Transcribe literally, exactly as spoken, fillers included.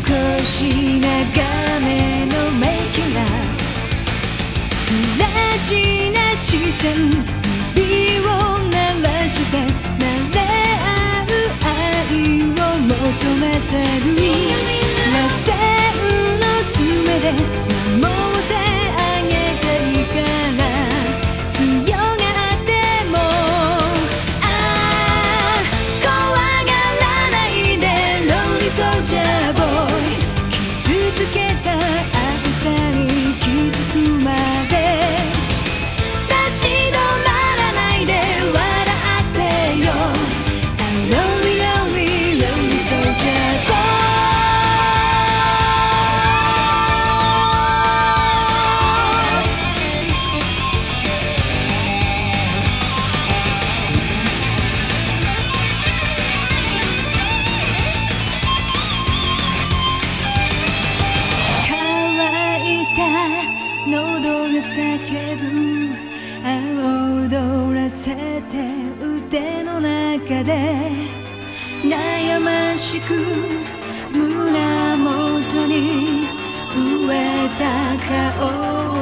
少し長めのメイキラフラジな視線指を鳴らして慣れ合う愛を求めてる螺旋の爪で守ってあげたいから強がってもああ怖がらないで Lonely Soldier Boy 傷つけた青さに気づくまで立ち止まらないで笑ってよ I'm lonely lonely lonely soldier boy 乾いた喉が叫ぶ踊らせて腕の中で悩ましく胸元に植えた顔